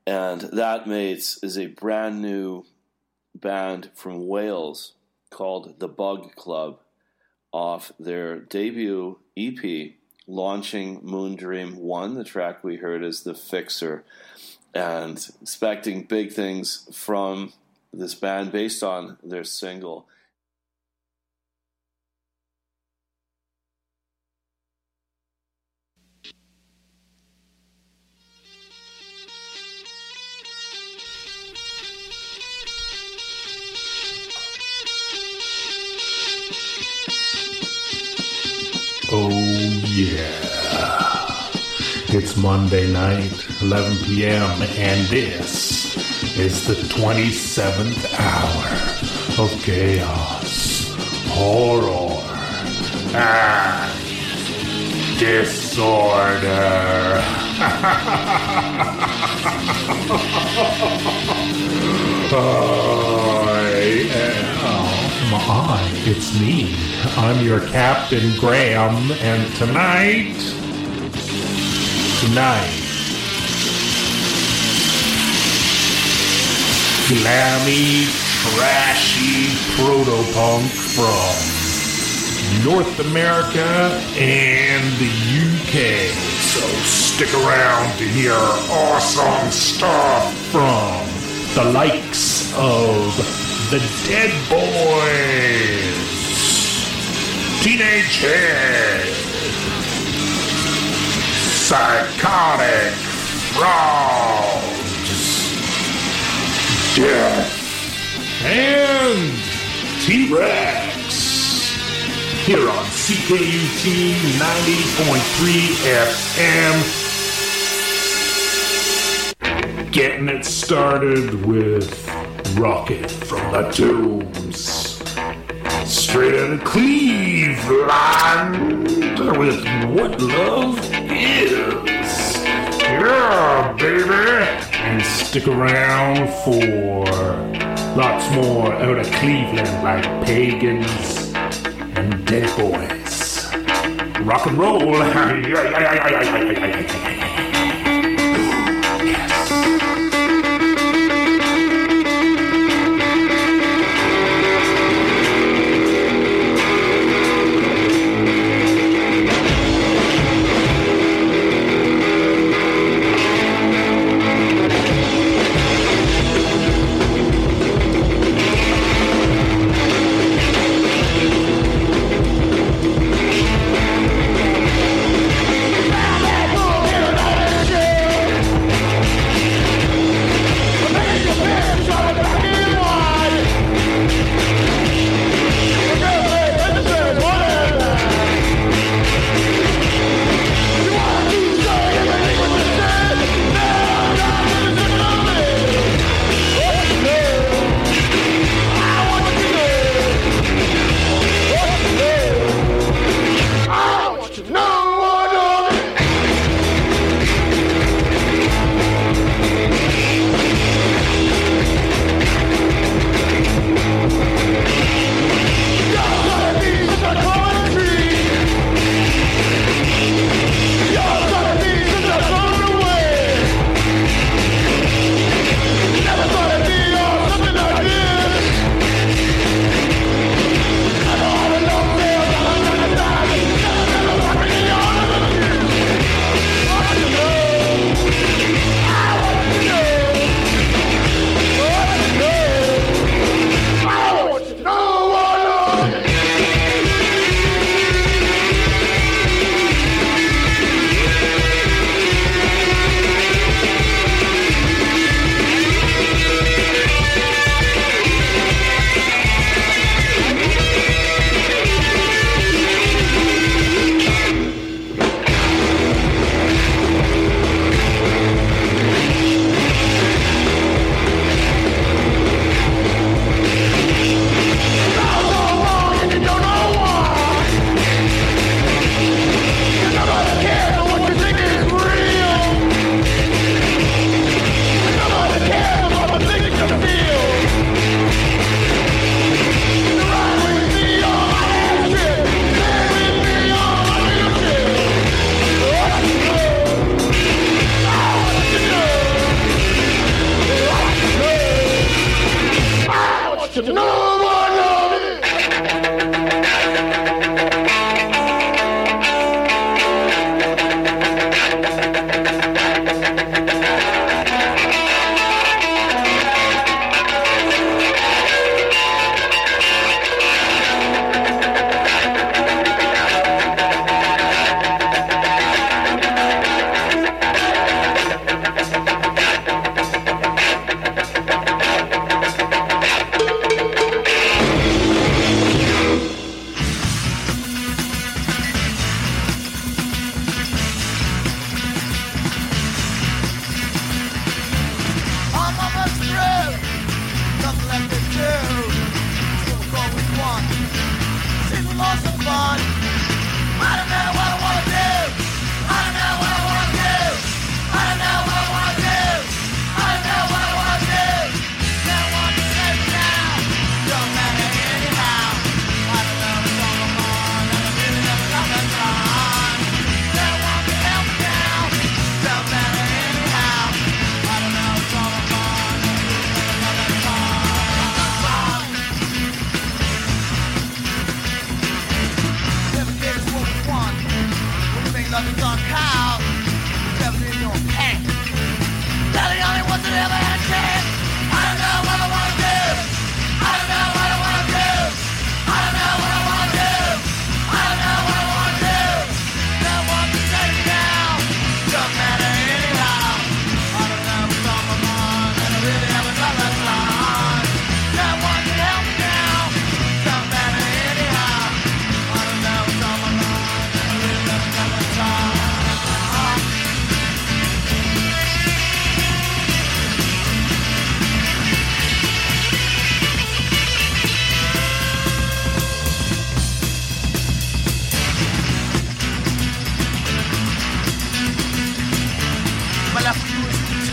And That Mates is a brand new band from Wales called The Bug Club off their debut EP, launching Moondream 1. The track we heard is The Fixer, and expecting big things from this band based on their single. Oh yeah, it's Monday night, 11 p.m., and this is the 27th hour of chaos, horror, and disorder. It's me. I'm your Captain Graham, and tonight, glammy, trashy proto-punk from North America and the UK. So stick around to hear awesome stuff from the likes of the Dead Boys, Teenage Head, Psychotic Frogs, Death, and T-Rex. Here on CKUT 90.3 FM. Getting it started with Rocket from the Tombs. Straight out of Cleveland with What Love Is. Yeah, baby. And stick around for lots more out of Cleveland, like Pagans and Dead Boys. Rock and roll.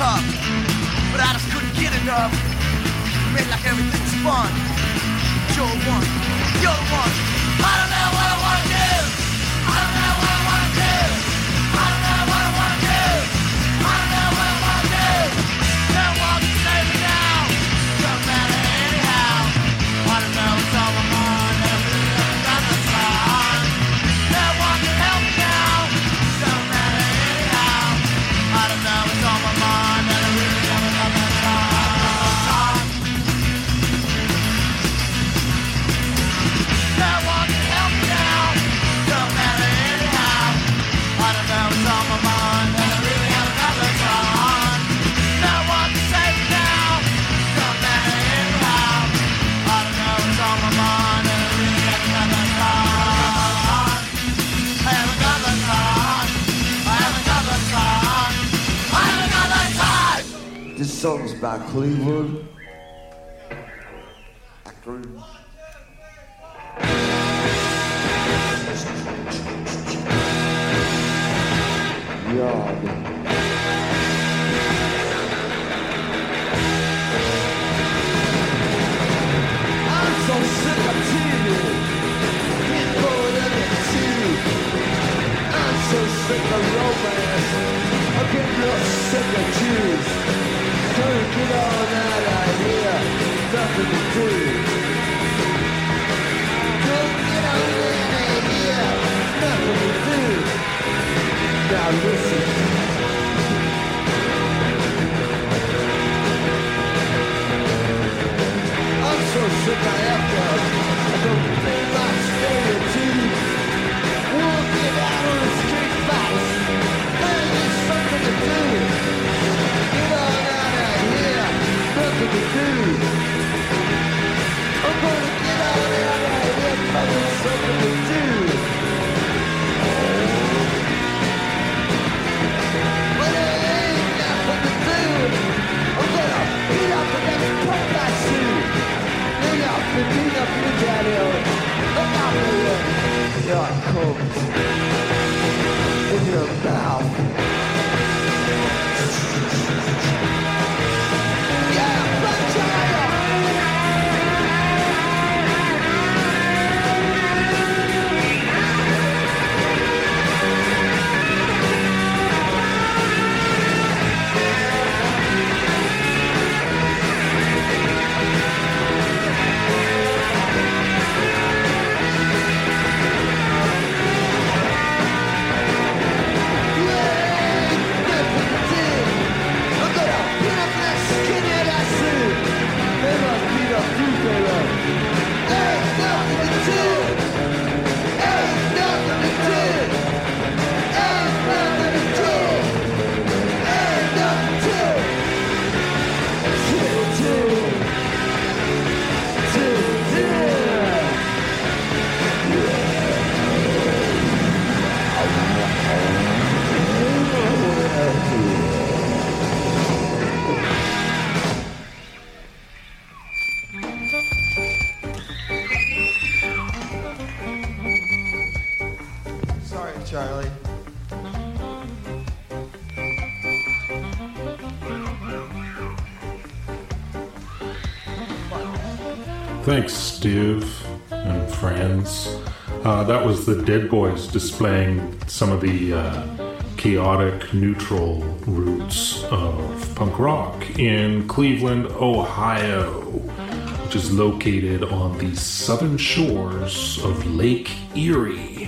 tough, but I just couldn't get enough. Made like everything's fun. You're the one, you're the one. I don't know what I wanna do. I don't know what I wanna do. I don't know what I wanna do. I don't know what I wanna do. No one can save me now. Don't matter anyhow. I don't know what's on my mind. I really haven't got the time. No one can help me now. Don't matter anyhow. I don't know what's on my mind. I really haven't got the time. No one can help me now. Don't matter anyhow. I don't know what's on my mind. I really haven't got the time. No one can save me now. Don't matter anyhow. I don't know what's on my mind. I really haven't got the time. I haven't got the time. I haven't got the time. I haven't got the time. This song's by Cleveland. Akron. Yard. I'm so sick of TV. Get bored of the TV. I'm so sick of romance. I'm getting real sick of Jews. Trying to get all out of here. Nothing to do. Don't get all out of here. Nothing to do. Now listen. I'm so sick of echo. I don't think my stereotype. Walking out on the street box. Hey, there's something to do. Get on out of here. Nothing to do. I'm gonna get on out of here. Nothing something to do. But there ain't nothing to do. I'm gonna beat up the next punk I see. Beat up and beat up your daddy. Look out for you. Here it comes. In your mouth. Yeah, punch higher. Sorry, Charlie. Thanks, Steve and friends. That was the Dead Boys displaying some of the chaotic, neutral roots of punk rock in Cleveland, Ohio, which is located on the southern shores of Lake Erie.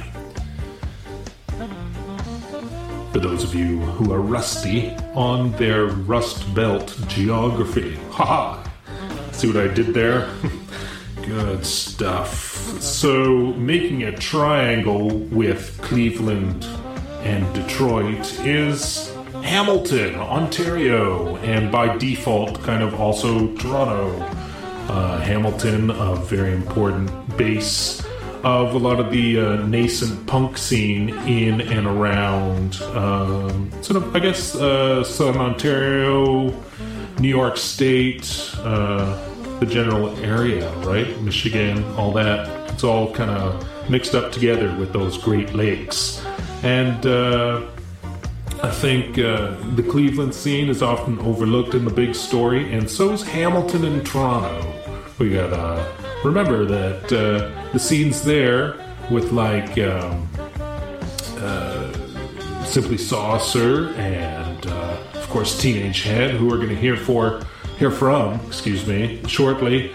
For those of you who are rusty on their Rust Belt geography. Haha! See what I did there? Good stuff. So, making a triangle with Cleveland and Detroit is Hamilton, Ontario, and by default, kind of also Toronto. Hamilton, a very important base of a lot of the nascent punk scene in and around sort of, I guess, Southern Ontario, New York State, the general area, right? Michigan, all that. It's all kind of mixed up together with those Great Lakes. And I think the Cleveland scene is often overlooked in the big story, and so is Hamilton and Toronto. We got remember that the scenes there with like Simply Saucer and of course Teenage Head, who we're going to hear from shortly,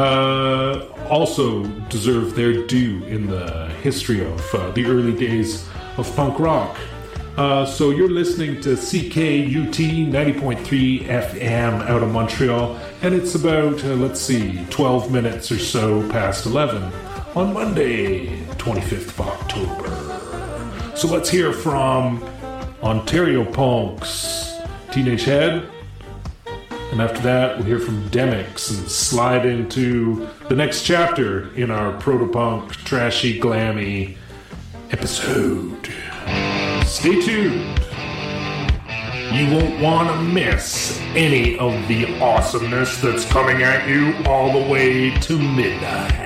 also deserve their due in the history of the early days of punk rock. So you're listening to CKUT 90.3 FM out of Montreal, and it's about, 12 minutes or so past 11 on Monday, 25th of October. So let's hear from Ontario punks, Teenage Head, and after that we'll hear from Demix and slide into the next chapter in our proto-punk, trashy, glammy episode. Stay tuned. You won't want to miss any of the awesomeness that's coming at you all the way to midnight.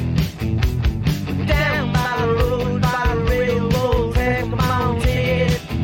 Down by the road, by the railroad track, come on, kid.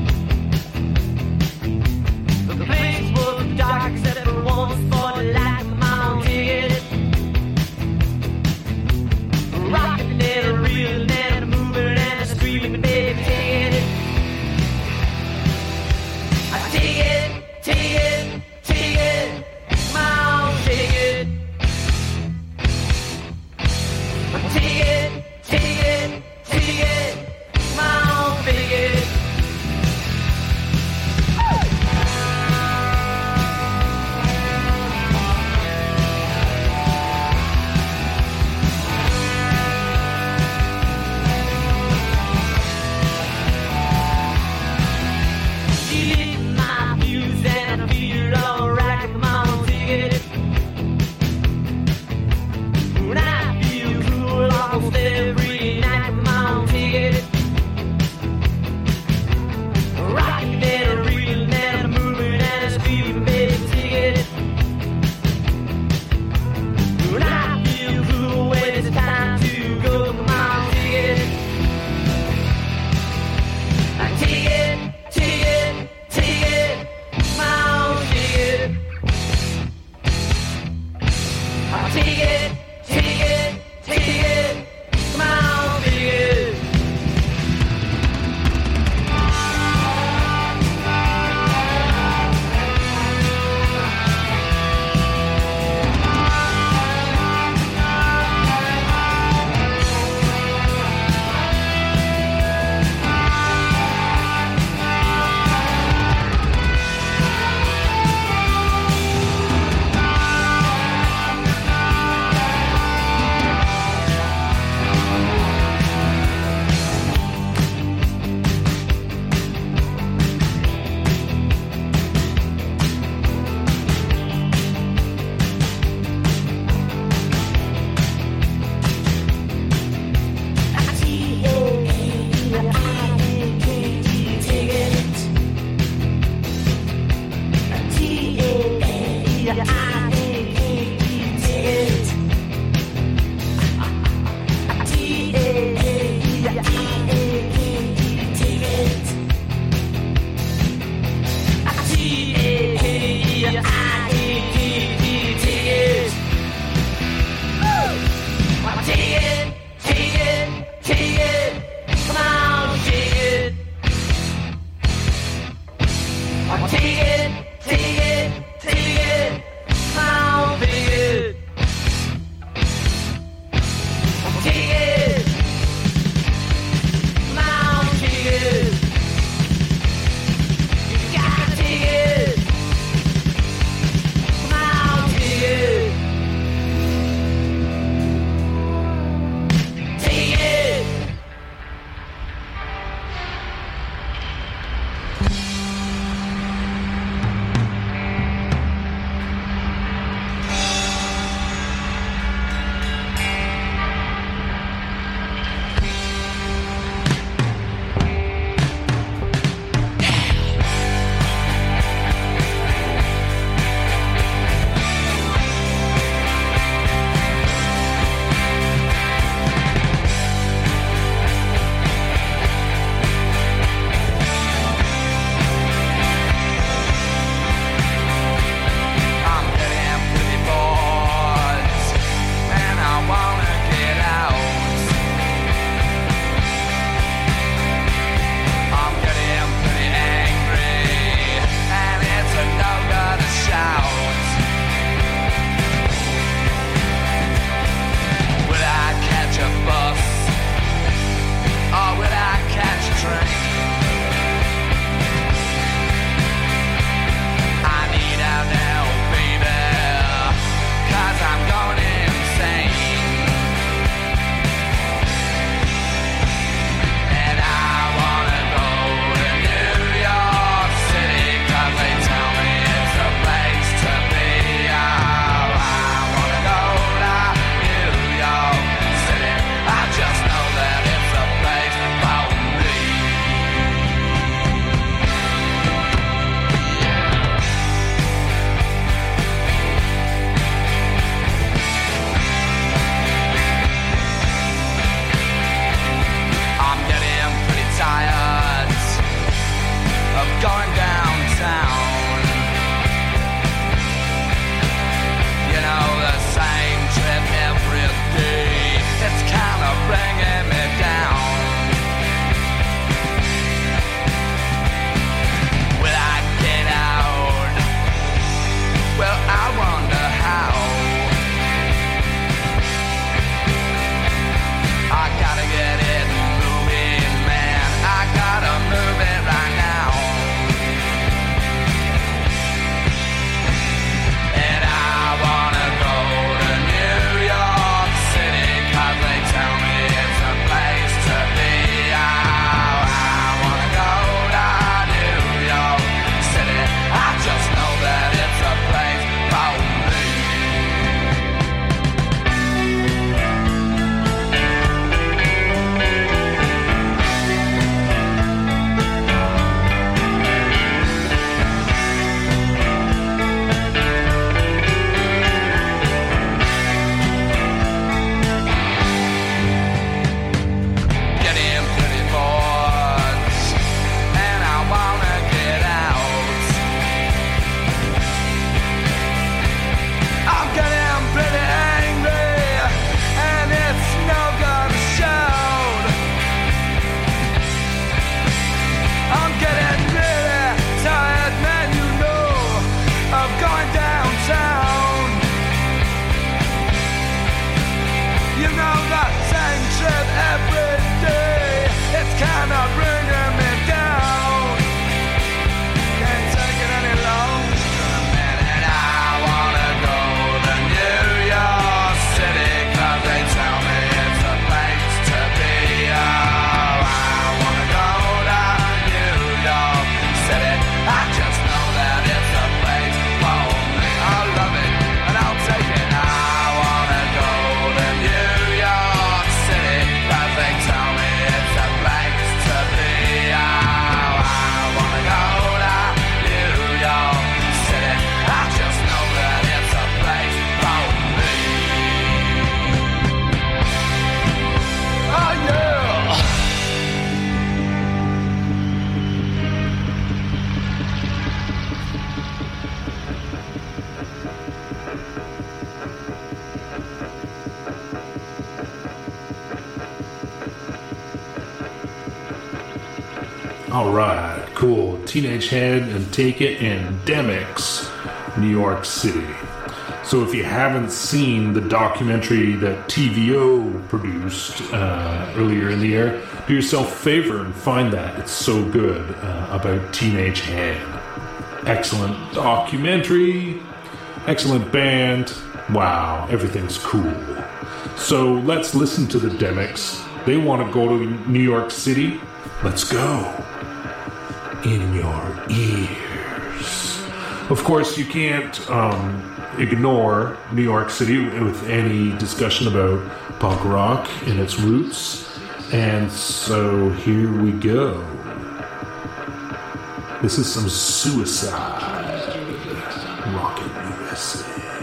You know the same shit every day. It's kinda bringing me down. Can't take it any longer. A minute, I wanna go to New York City, 'cause they tell me it's a place to be. Oh, I wanna go to New York City. I just know that it's a place for me. I love it and I'll take it. I wanna go to New York City, 'cause they tell me it's a place to be. Oh, I wanna go to New York City. I just know that it's a place for me. Oh yeah. All right, cool. Teenage Head and Take It and Demix, New York City. So if you haven't seen the documentary that TVO produced earlier in the year, do yourself a favor and find that. It's so good about Teenage Head. Excellent documentary, excellent band. Wow, everything's cool. So let's listen to the Demix. They want to go to New York City. Let's go. In your ears. Of course, you can't ignore New York City with any discussion about punk rock and its roots. And so here we go. This is some Suicide Rockin' USA.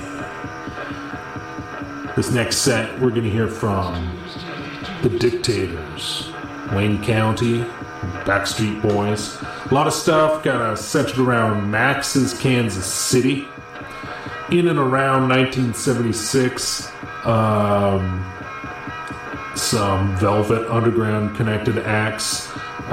This next set, we're going to hear from The Dictators, Wayne County, Backstreet Boys. A lot of stuff kind of centered around Max's Kansas City. In and around 1976, some Velvet Underground connected acts,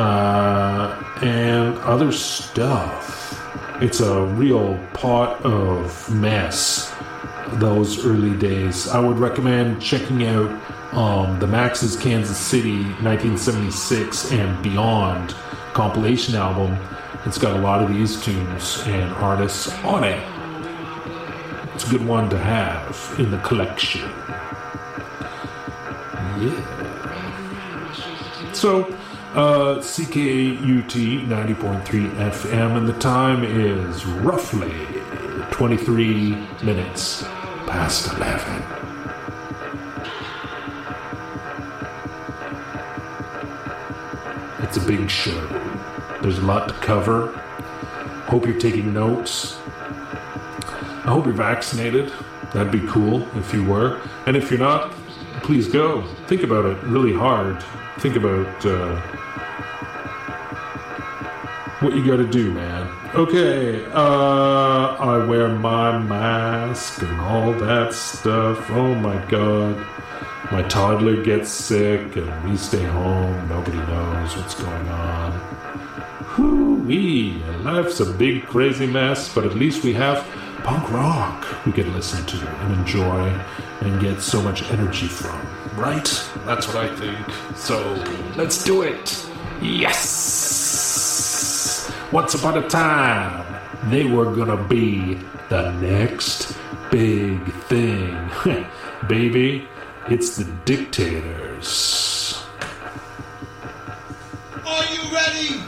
and other stuff. It's a real pot of mess, those early days. I would recommend checking out the Max's Kansas City 1976 and Beyond compilation album. It's got a lot of these tunes and artists on it. It's a good one to have in the collection. Yeah. So, CKUT 90.3 FM, and the time is roughly 23 minutes past 11. It's a big show. There's a lot to cover. Hope you're taking notes. I hope you're vaccinated. That'd be cool if you were. And if you're not, please go. Think about it really hard. Think about what you gotta do, man. Okay, I wear my mask and all that stuff. Oh my god. My toddler gets sick and we stay home. Nobody knows what's going on. Whoo-wee. Life's a big crazy mess, but at least we have punk rock we can listen to and enjoy and get so much energy from. Right? That's what I think. So, let's do it. Yes! Once upon a time, they were gonna be the next big thing. Baby, it's the Dictators. Are you ready?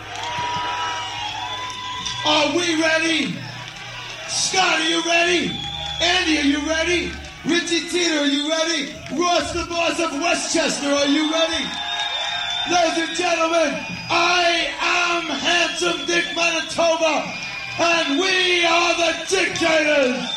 Are we ready? Scott, are you ready? Andy, are you ready? Richie Teeter, are you ready? Ross the Boss of Westchester, are you ready? Ladies and gentlemen, I am Handsome Dick Manitoba, and we are the Dictators!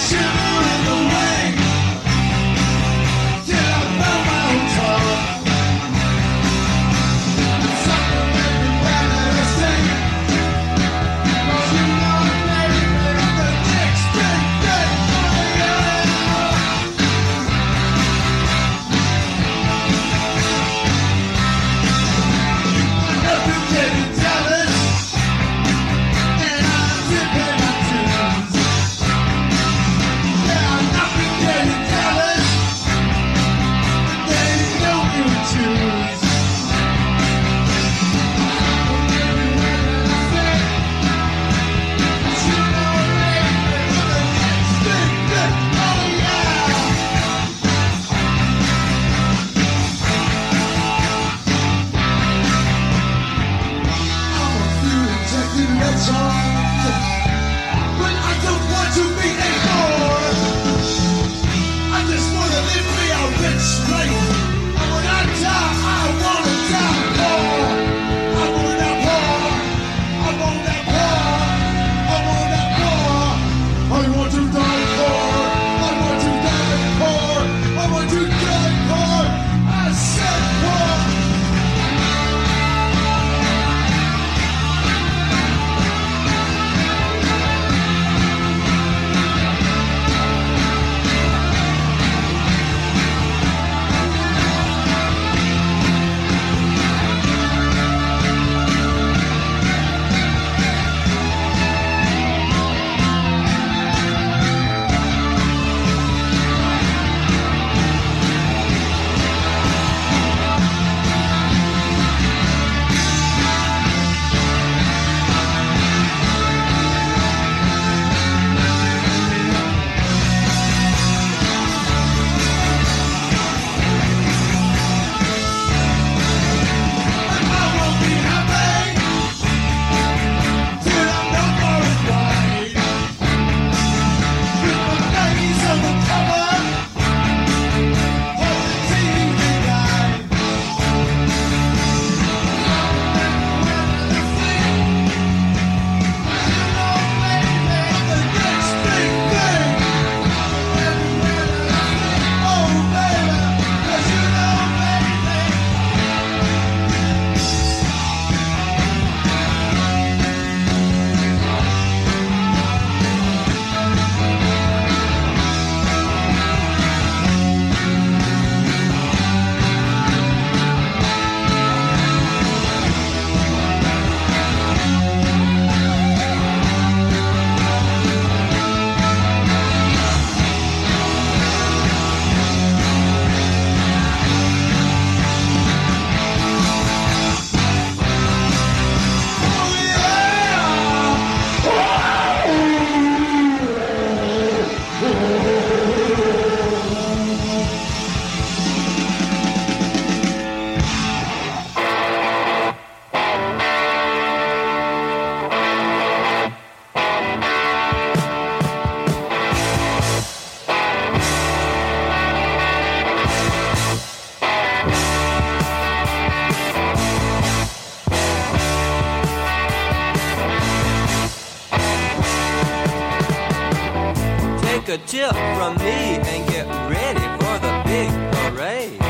Take a tip from me and get ready for the big parade.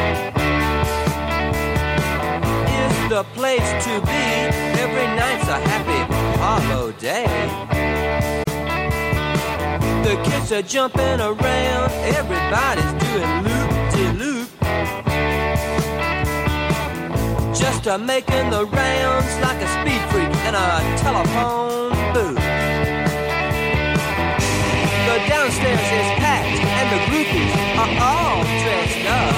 It's the place to be. Every night's a happy hollow day. The kids are jumping around. Everybody's doing loop-de-loop. Just making the rounds like a speed freak in a telephone booth. The downstairs is packed and the groupies are all dressed up.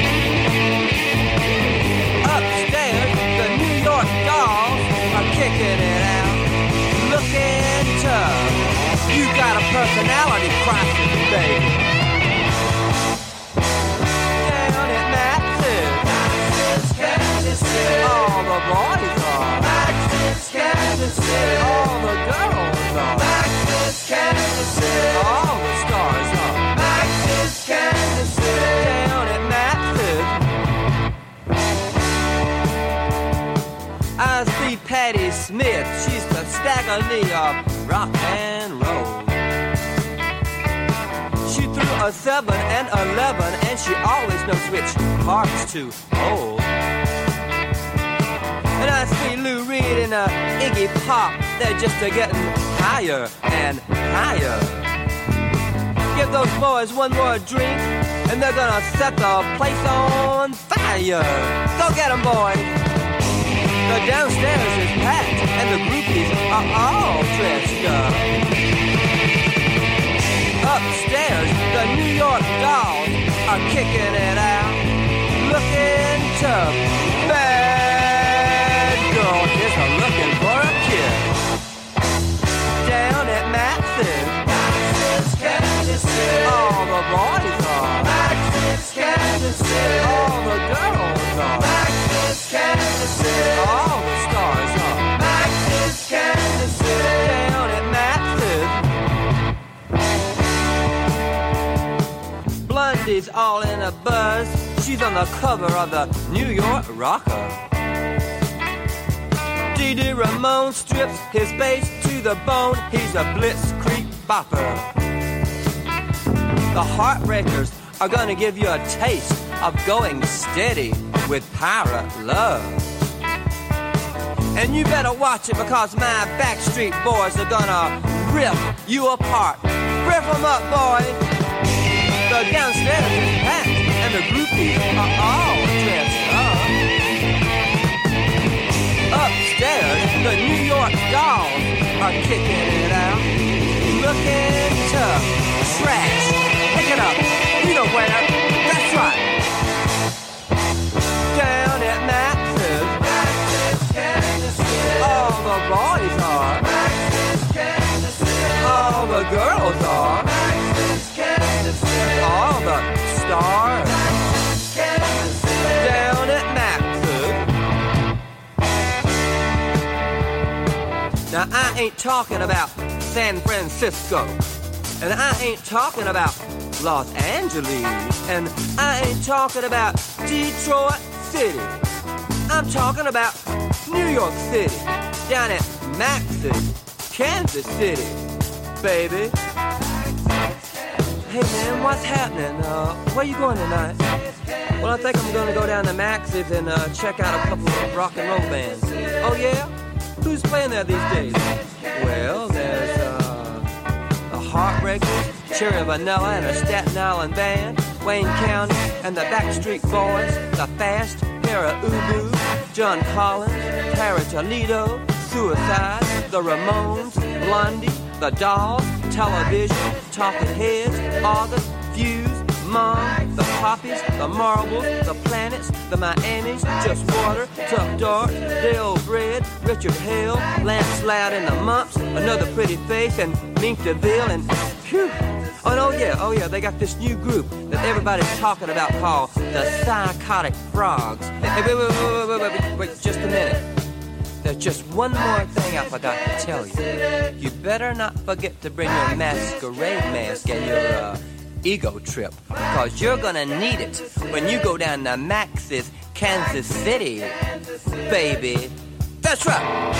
Upstairs, the New York dolls are kicking it out, looking tough. You got a personality crisis, baby. Down at Max's, Kansas City, all the boys are. Max's, Kansas City, all the girls are. Max's, Kansas City, all the stars are. Max's, Kansas City, down at Max's. I see Patti Smith, she's the Stagger Lee of rock and roll. a 7 and 11, and she always knows which parts to hold. And I see Lou Reed and Iggy Pop, they're just getting higher and higher. Give those boys one more drink, and they're gonna set the place on fire. Go get 'em, boys. The downstairs is packed, and the groupies are all dressed up. Upstairs, the New York dolls are kicking it out, looking tough. Bad girl is looking for a kiss. Down at Max's, Kansas City, all the boys are. Max's, Kansas City, all the girls are. Max's, Kansas City, all the stars are. Max's, Kansas City, down at Max's. Blondie's all in a buzz. She's on the cover of the New York Rocker. Dee Ramone strips his bass to the bone. He's a blitzkrieg bopper. The Heartbreakers are gonna give you a taste of going steady with pirate love. And you better watch it, because my Backstreet Boys are gonna rip you apart. Rip 'em up, boys. The downstairs is packed, and the groupies are all dressed up. Upstairs, the New York dolls are kicking it out, looking tough. Trash. Pick it up. You know where. That's right. Down at Max's, all the boys are. All the girls are. All the stars. Down at Max's. Now I ain't talking about San Francisco, and I ain't talking about Los Angeles, and I ain't talking about Detroit City. I'm talking about New York City, down at Max's, Kansas City, baby. Hey man, what's happening? Where you going tonight? Well, I think I'm gonna go down to Max's and check out a couple of rock and roll bands. Oh yeah? Who's playing there these days? Well, there's the Heartbreakers, Cherry Vanilla and a Staten Island band, Wayne County and the Backstreet Boys, the Fast, Para Ubu, John Collins, Tara Toledo, Suicide, the Ramones, Blondie, the Dolls, Television, Talking Heads, August, Fuse, Mom, the Poppies, the Marbles, the Planets, the Miamis, Just Water, Tough Dark, Dale Bread, Richard Hale, Lance Loud and the Mumps, Another Pretty Face, and Mink DeVille, and phew. Oh yeah, they got this new group that everybody's talking about called the Psychotic Frogs. Hey, wait, just a minute. There's just one more thing I forgot to tell you. You better not forget to bring your masquerade mask and your ego trip, because you're gonna need it when you go down to Max's, Kansas City, baby. That's right.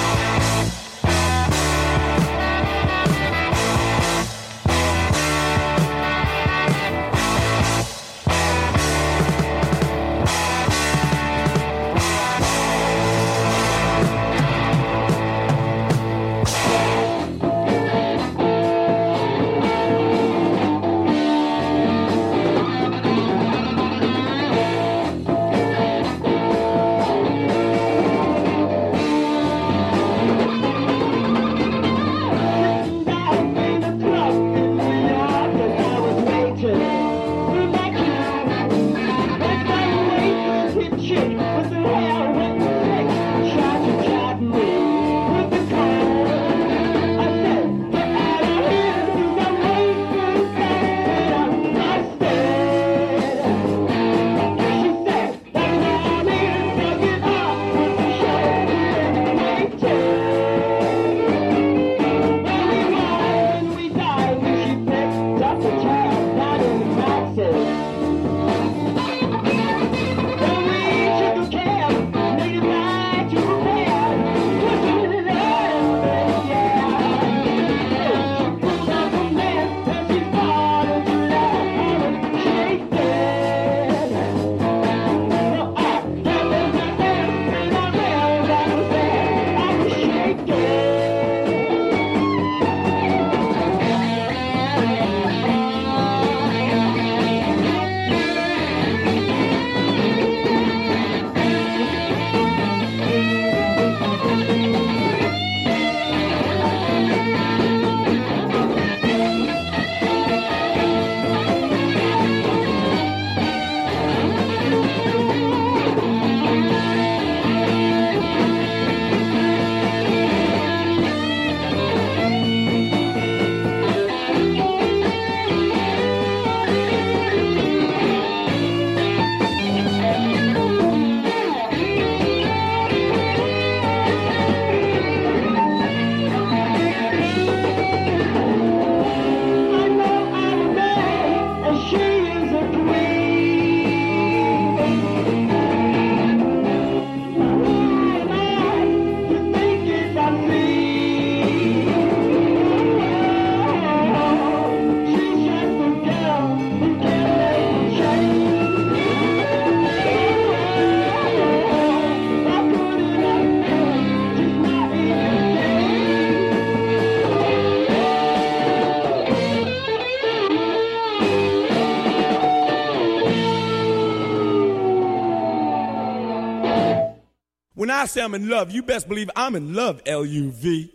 I say I'm in love, you best believe I'm in love, L-U-V.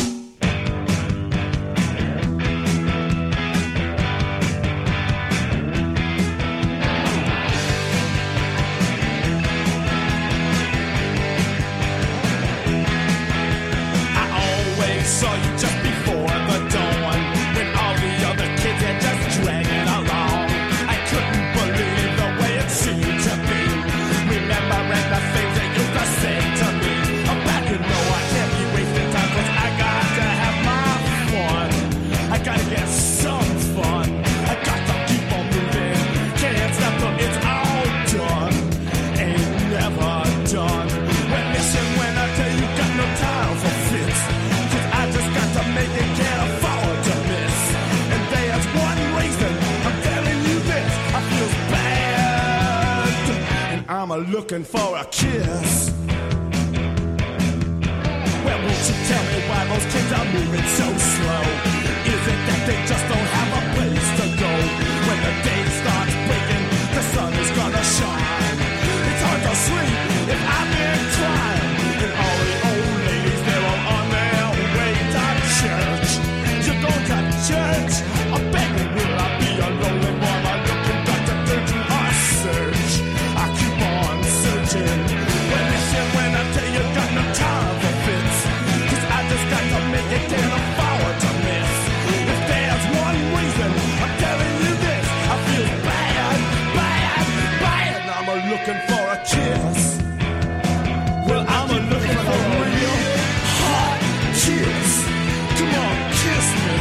Saw you just before the dawn, when all the other kids had just dragging along. I couldn't believe the way it seemed to be, remembering the things they used to say to me. I'm back and no, I can't be wasting time, 'cause I got to have my fun. I gotta get some fun. I got to keep on moving. Can't stop till it's all done. Ain't never done. Well, listen when I tell you, got no time for fits. Make it, can't afford to miss. And there's one reason I'm telling you this. I feel bad, and I'm looking for a kiss. Well, won't you tell me why those kids are moving so slow? Is it that they just don't have a place to go? When the day starts breaking, the sun is gonna shine. It's hard to sleep if I've been crying. And all the old ladies, they're all on their way to church. You go to church, I'm begging, will I be a lonely boy? I'm looking back to do a search. I keep on searching. Well, listen when I tell you, got no time for fits, 'cause I just got to make it, can't afford to miss. If there's one reason I'm telling you this, I feel bad, bad, bad. I'm looking for a kiss. Well, I'm looking for a real hot kiss. Come on, kiss me.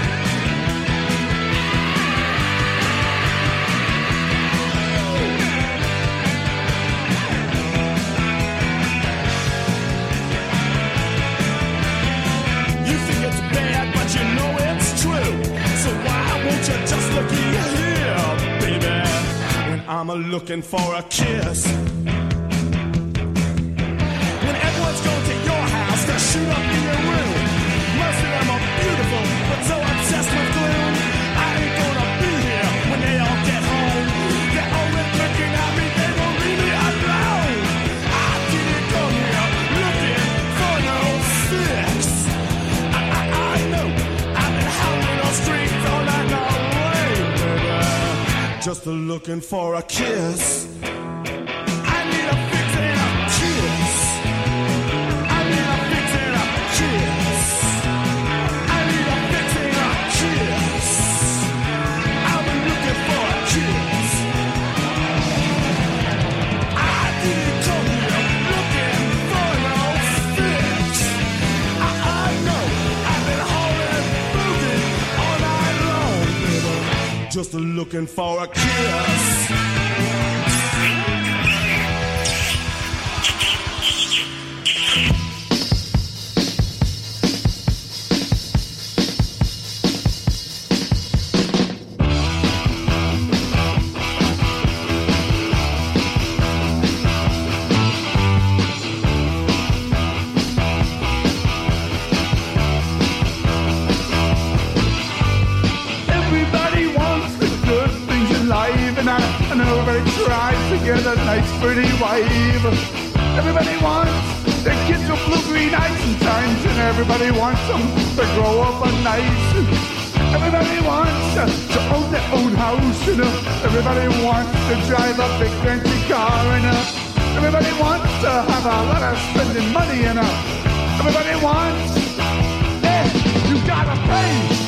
You think it's bad, but you know it's true. So why won't you just look here, baby? When I'm looking for a kiss. When everyone's going to your house to shoot up in your room. Most of them are beautiful, but so obsessed with gloom. I ain't gonna be here when they all get home. They're always looking at me, they won't leave me alone. I didn't come here looking for no fix. I know, I've been howling on streets all night long, baby. Just looking for a kiss. I need a fix and a kiss. I need a fix and a kiss. I need a fix and a kiss. I'm looking for a kiss. I didn't come here looking for no fix. I know, I've been hauling, moving all night long, baby. Just looking for a kiss. Everybody wants the good things in life, and I know everybody tries to get a nice pretty wife. Everybody wants their kids with blue-green eyes sometimes, and everybody wants them to grow up nice. Everybody wants to own their own house, and everybody wants to drive a big fancy car, and everybody wants to have a lot of spending money, and everybody wants, you gotta pay.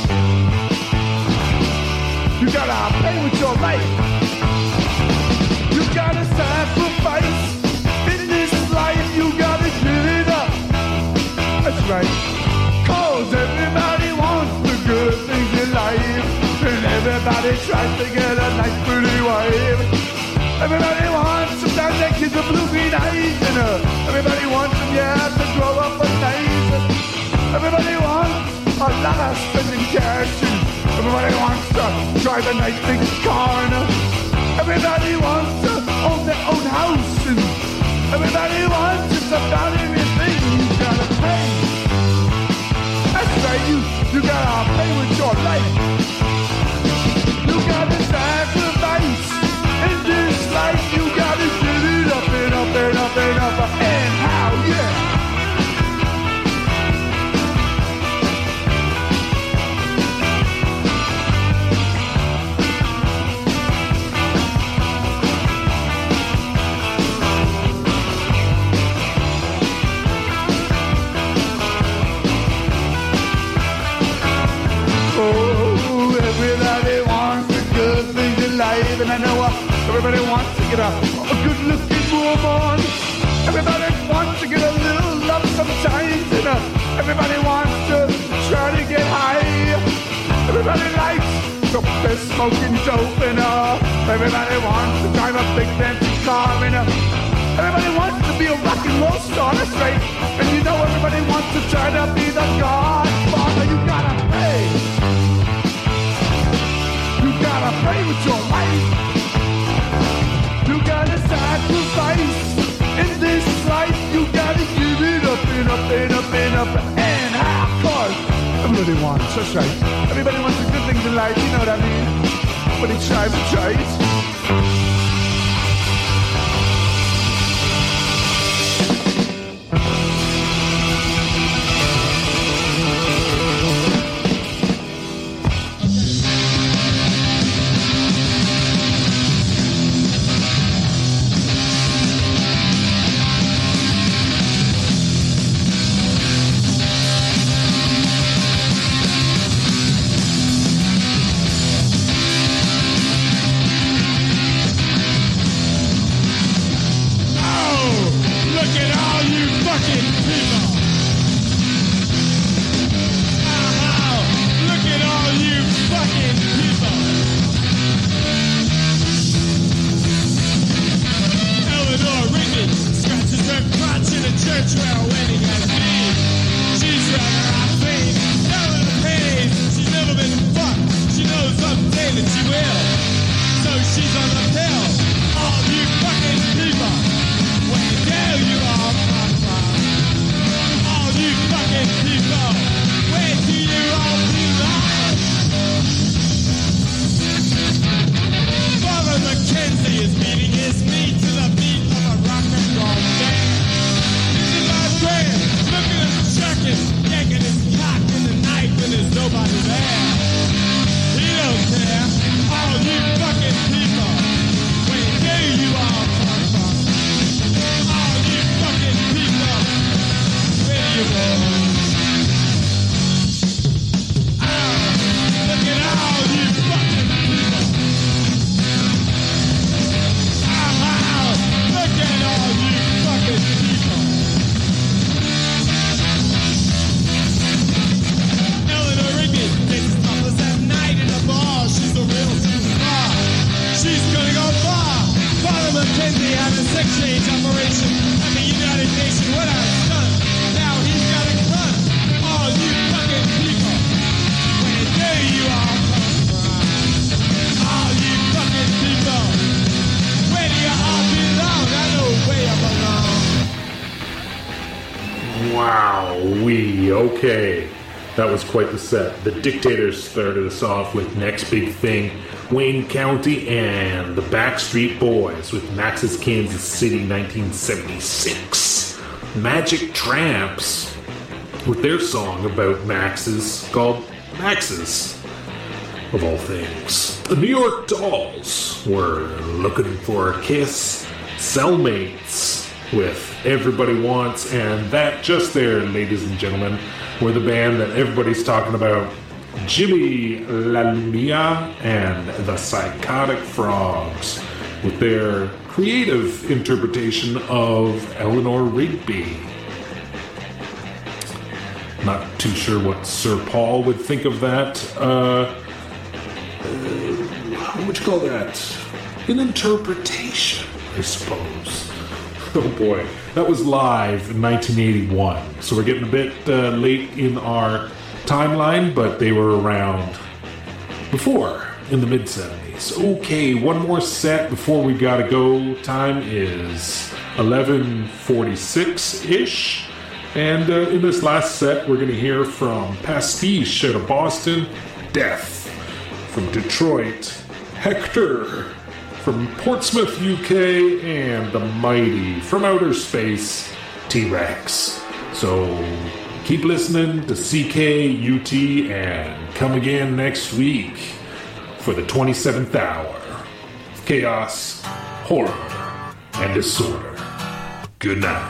You gotta pay with your life. You gotta sacrifice. In this life, you gotta give it up. That's right. 'Cause everybody wants the good things in life. And everybody tries to get a nice pretty wife. Everybody wants sometimes their kids with blue-green eyes. And everybody wants them, to grow up nice. Everybody wants a lot of spending cash. And everybody wants to drive a nice big car, and everybody wants to own their own house, and everybody wants just about everything. You gotta pay. That's right, you gotta pay with your life. You gotta sacrifice. In this life, you gotta get it up and up and up and up. And how you Everybody wants to get a good-looking woman. Everybody wants to get a little love sometimes, and everybody wants to try to get high. Everybody likes to be smoking dope, and everybody wants to drive a big fancy car, and everybody wants to be a rock and roll star, that's right. And you know everybody wants to try to be the godfather. You gotta pay. You gotta pay with your life. You gotta sacrifice in this life. You gotta give it up and up and up and up and high. Cause everybody wants, that's right. Everybody wants the good things in life, you know what I mean? But he tries and tries. Okay, that was quite the set. The Dictators started us off with Next Big Thing, Wayne County, and the Backstreet Boys with Max's Kansas City 1976. Magic Tramps with their song about Max's called Max's, of all things. The New York Dolls were Looking for a Kiss, Cellmates with Everybody Wants, and that just there, ladies and gentlemen, were the band that everybody's talking about, Jimmy LaLumia and the Psychotic Frogs, with their creative interpretation of Eleanor Rigby. Not too sure what Sir Paul would think of that. What would you call that? An interpretation, I suppose. Oh boy, that was live in 1981. So we're getting a bit late in our timeline, but they were around before, in the mid-70s. Okay, one more set before we gotta go. Time is 11:46-ish. And in this last set, we're gonna hear from Pastiche out of Boston, Death. From Detroit, Hector. From Portsmouth, UK, and the mighty from outer space, T-Rex. So keep listening to CKUT and come again next week for the 27th hour of chaos, horror, and disorder. Good night.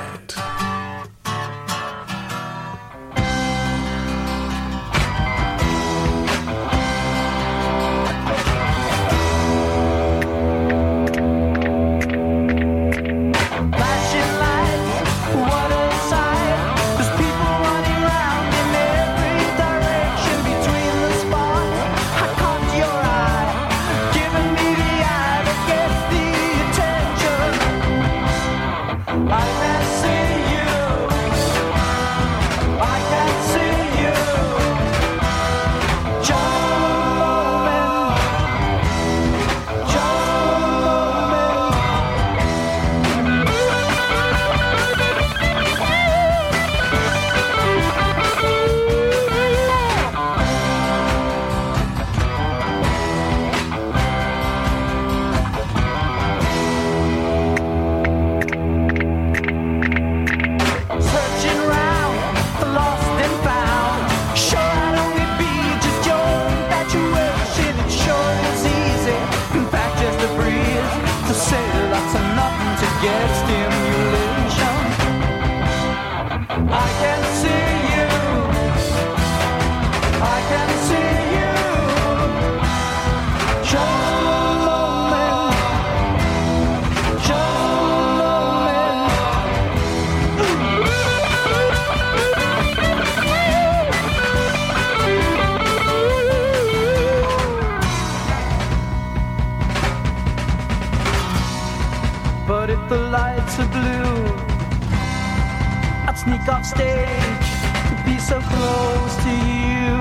but the lights are blue. I'd sneak off stage to be so close to you.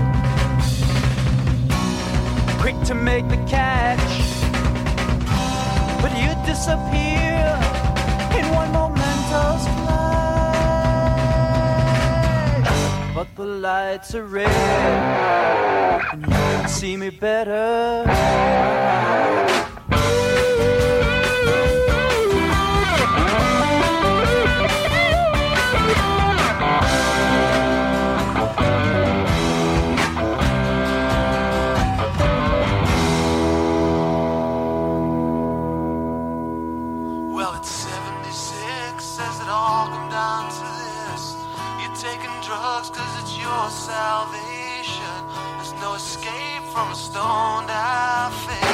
Quick to make the catch, but you disappear in one momentous flash. But the lights are red, and you can see me better. Well, it's 76, says it all come down to this. You're taking drugs cause it's your salvation. There's no escape from a stoned out face.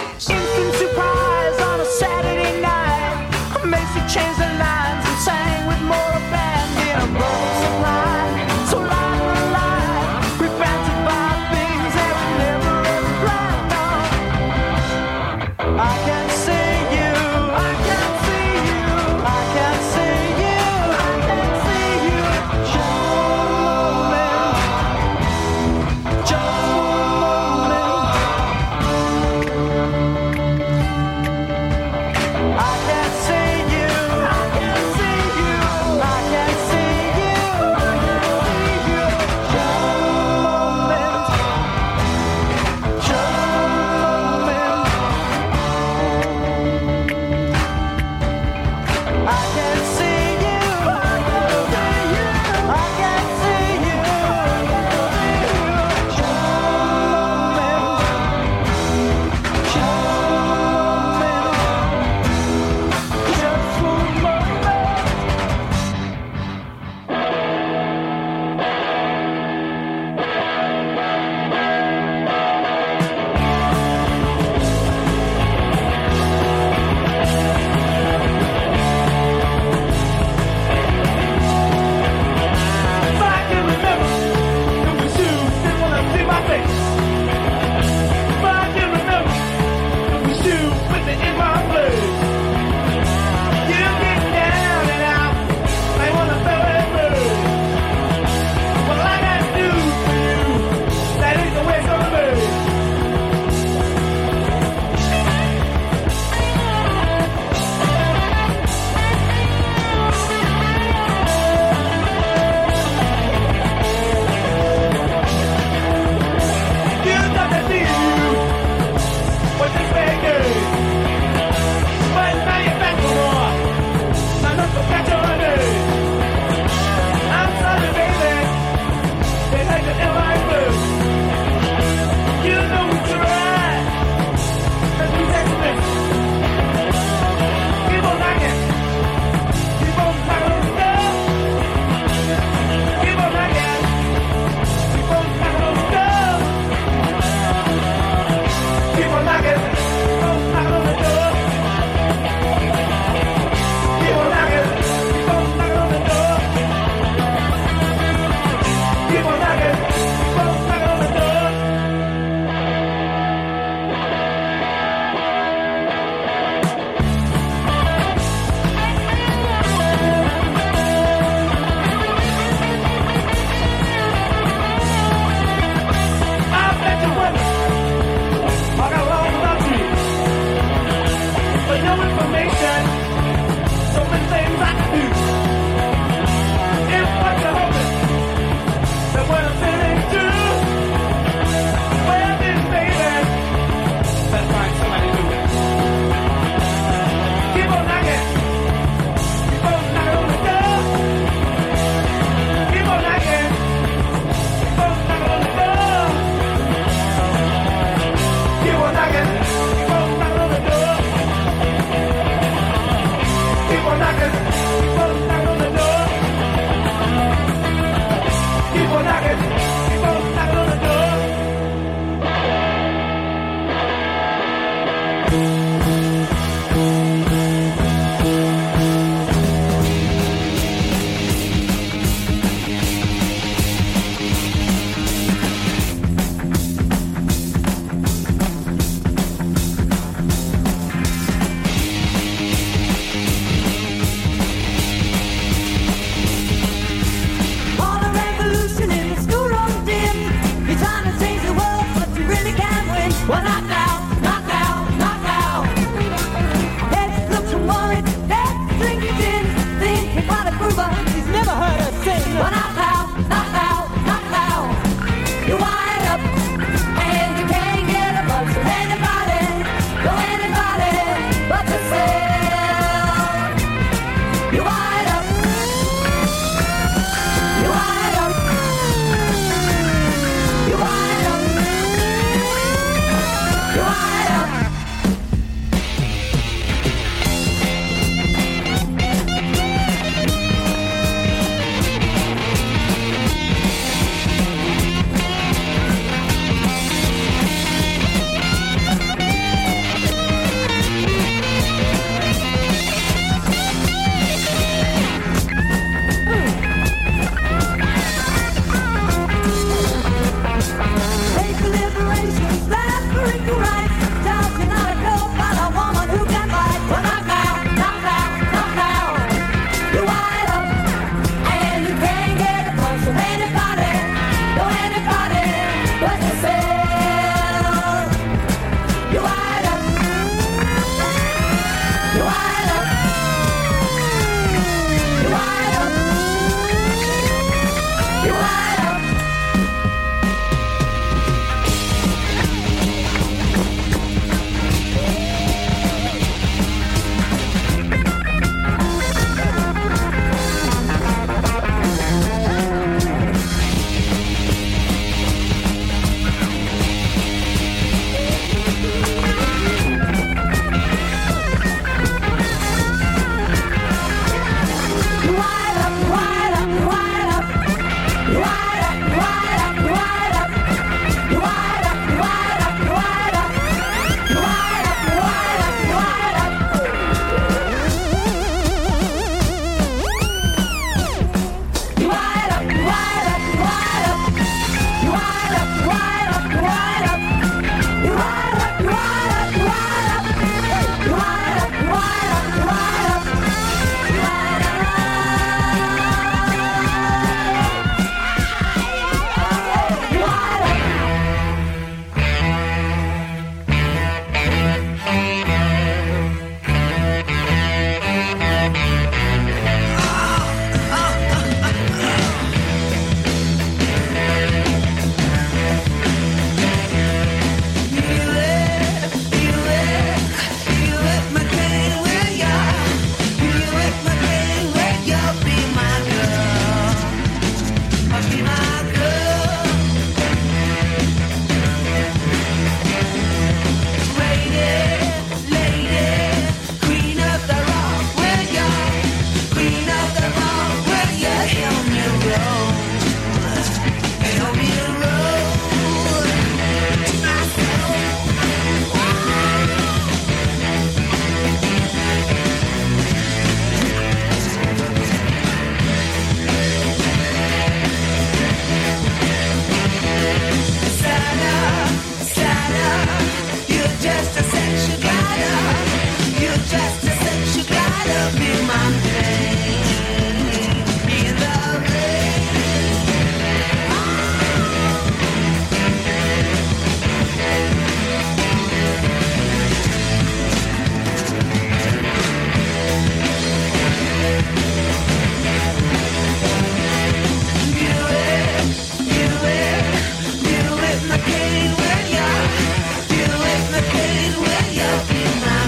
Deal with my pain when you're my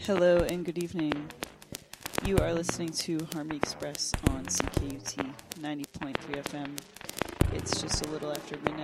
Hello and good evening. You are listening to Harmony Express on CKUT 90.3 FM. It's just a little after midnight.